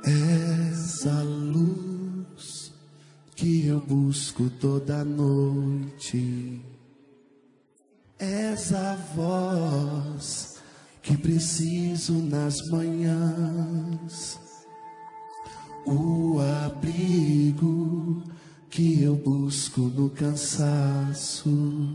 És a luz que eu busco toda noite. És a voz que preciso nas manhãs. O abrigo que eu busco no cansaço.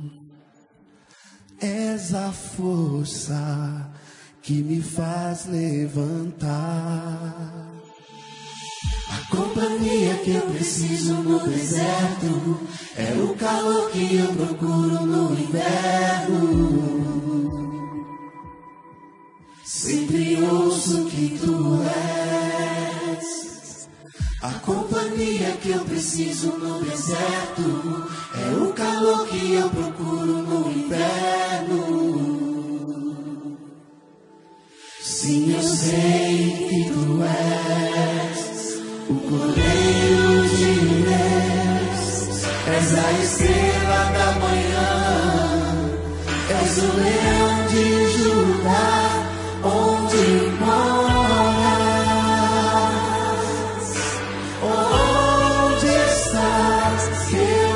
És a força que me faz levantar. A companhia que eu preciso no deserto é o calor que eu procuro no inverno. Sempre ouço que tu és a companhia que eu preciso no deserto, é o calor que eu procuro no inverno. Sim, eu sei que tu és o Cordeiro de Deus, és a estrela da manhã, és o leão de Judá, onde moras, onde estás, eu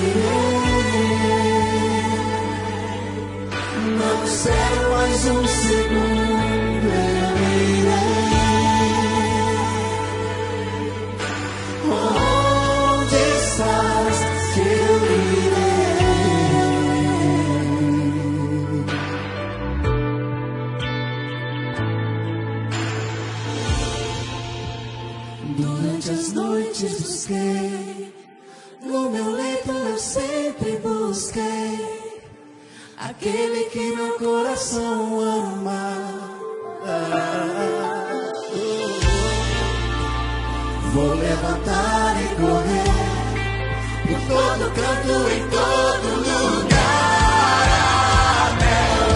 irei, não espero mais um segundo, eu irei, onde estás, eu irei. Durante as noites busquei, no meu leito eu sempre busquei aquele que meu coração ama. Vou levantar e correr por todo canto, em todo lugar, até eu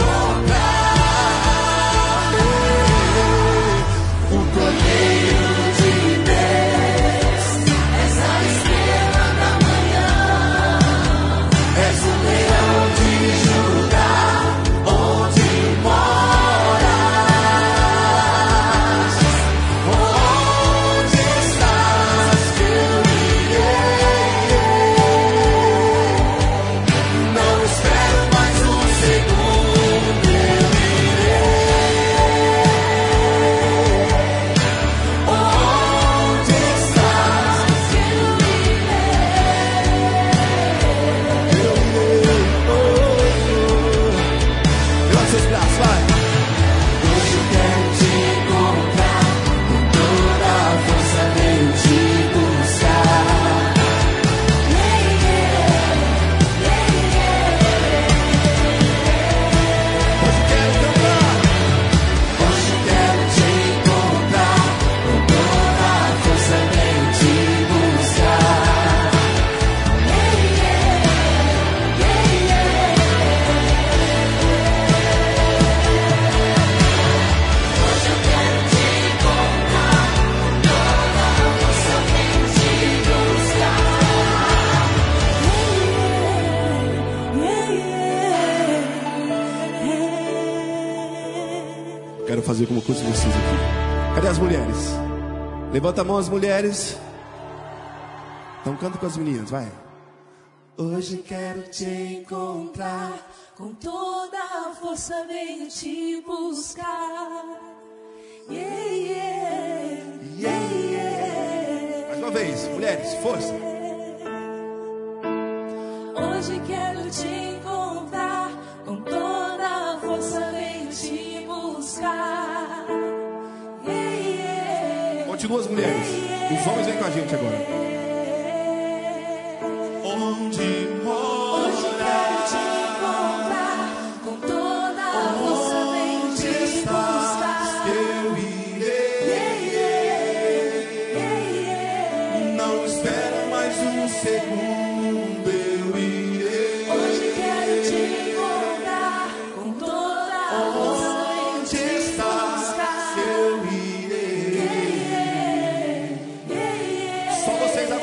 encontrar o Cordeiro. Quero fazer como com vocês aqui. Cadê as mulheres? Levanta a mão as mulheres. Então canta com as meninas, vai. Hoje quero te encontrar, com toda a força venho te buscar. Yeah, yeah, yeah, yeah. Mais uma vez, mulheres, força. Hoje quero te encontrar, com toda a força venho te buscar. Yeah, yeah. Continua as mulheres. Os homens vêm com a gente agora. Onde mora? Hoje quero te encontrar, com toda a força venho te buscar. Eu irei. Yeah, yeah, yeah, yeah. Não espero mais um segundo. Eu irei. Hoje quero te encontrar, com toda a força venho te buscar. Eu irei. Yeah, yeah, yeah. Só vocês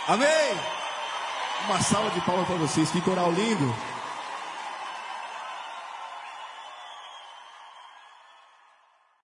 Amém? Uma salva de palmas para vocês. Que coral lindo.